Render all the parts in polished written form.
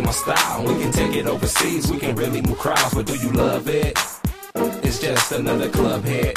my style. We can take it overseas, we can really move crowds, but do you love it? It's just another club hit.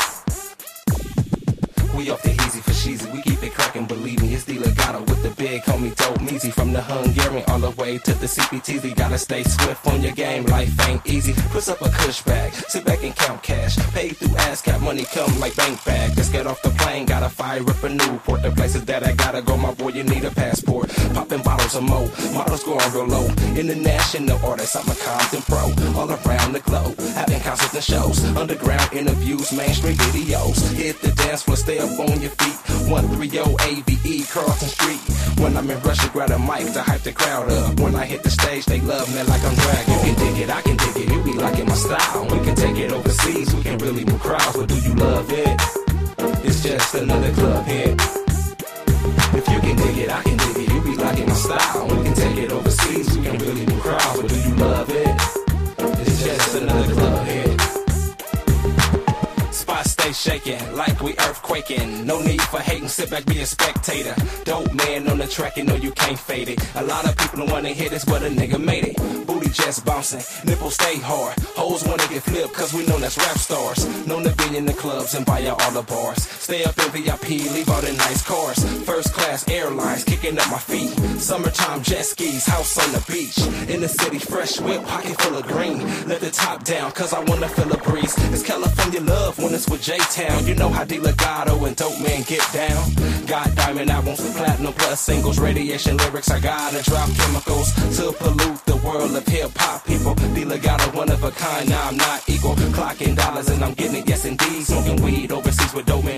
We off the easy for cheesy, we keep it crackin', believe me, it's the Legato with the big homie Dope Meezy. From the Hungarian all the way to the CPTZ, gotta stay swift on your game, life ain't easy. Push up a cush bag, sit back and count cash, pay through ASCAP, money come like bank bag. Let's get off the plane, gotta fire up a Newport, the places that I gotta go, my boy, you need a passport. Popping bottles of mo, models going real low, international artists, I'm a Compton pro, all around the globe, having concerts and shows, underground interviews, mainstream videos, hit the dance floor, stay up on your feet, 130 AVE, Carlton Street. When I'm in Russia, grab a mic to hype the crowd up. When I hit the stage, they love me like I'm dragging. You can dig it, I can dig it, you be liking my style. We can take it overseas, we can really move crowds, but do you love it? It's just another club hit. If you can dig it, I can dig it, you be liking my style. We can take it overseas, we can really move crowds, but do you love it? It's just another club hit. Spots stay shaking like we earthquaking. No need for hating, sit back, be a spectator. Dope man on the track, you know you can't fade it. A lot of people don't wanna hear this, but a nigga made it. Booty just bouncing, nipples stay hard. Hoes wanna get flipped, cause we know that's rap stars. Known to be in the clubs and buy out all the bars. Stay up in VIP, leave out in nice cars. First class airlines, kicking up my feet. Summertime jet skis, house on the beach. In the city, fresh whip, pocket full of green. Let the top down, cause I wanna feel a breeze. It's California love when it's with J-Town. You know how D Legato and Dope Man get down. Got diamond albums, platinum plus singles, radiation lyrics. I gotta drop chemicals to pollute the world of hip-hop people. D Legato, one of a kind, now I'm not equal. Clocking dollars and I'm getting it, yes indeed. Smoking weed overseas with Dope Man.